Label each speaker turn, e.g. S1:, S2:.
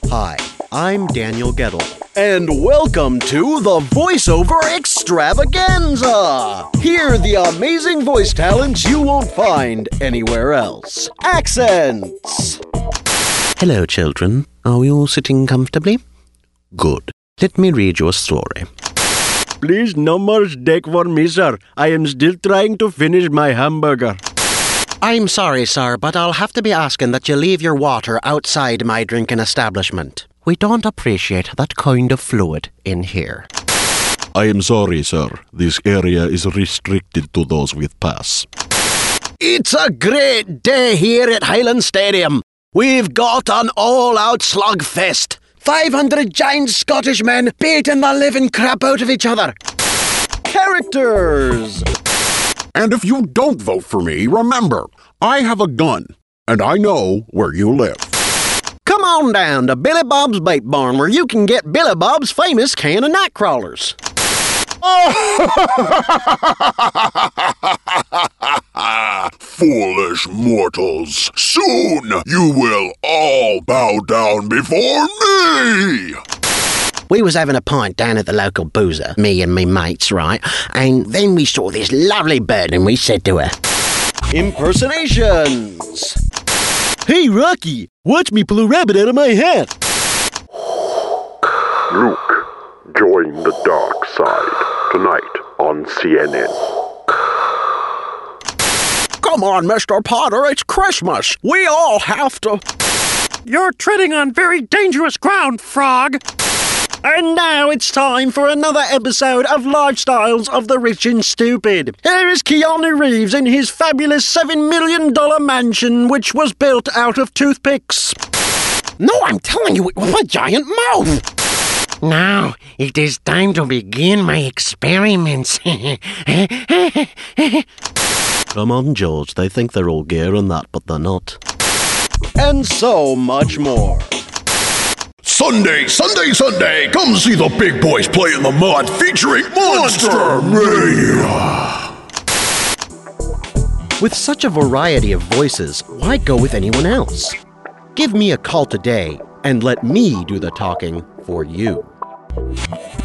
S1: Hi, I'm Daniel Gettle, and welcome to the Voiceover Extravaganza! Hear the amazing voice talents you won't find anywhere else. Accents! Hello, children. Are we all sitting comfortably? Good. Let me read you a story.
S2: Please, no more steak for me, sir. I am still trying to finish my hamburger.
S1: I'm sorry, sir, but I'll have to be asking that you leave your water outside my drinking establishment. We don't appreciate that kind of fluid in here.
S3: I am sorry, sir. This area is restricted to those with pass.
S1: It's a great day here at Highland Stadium. We've got an all-out slugfest. 500 giant Scottish men beating the living crap out of each other. Characters!
S4: And if you don't vote for me, remember, I have a gun, and I know where you live.
S1: Come on down to Billy Bob's Bait Barn, where you can get Billy Bob's famous can of nightcrawlers.
S4: Foolish mortals, soon you will all bow down before me!
S1: We was having a pint down at the local boozer, me and me mates, right? And then we saw this lovely bird and we said to her, impersonations!
S2: Hey, Rocky, watch me pull a rabbit out of my hat.
S5: Luke, join the dark side tonight on CNN.
S1: Come on, Mr. Potter, it's Christmas. We all have to...
S2: You're treading on very dangerous ground, Frog.
S1: And now it's time for another episode of Lifestyles of the Rich and Stupid. Here is Keanu Reeves in his fabulous $7 million mansion, which was built out of toothpicks. No, I'm telling you, it was a giant mouth.
S6: Now, it is time to begin my experiments.
S1: Come on, George, they think they're all gear and that, but they're not. And so much more.
S4: Sunday, Sunday, Sunday, come see the big boys play in the mud featuring Monster Mania!
S1: With such a variety of voices, why go with anyone else? Give me a call today and let me do the talking for you.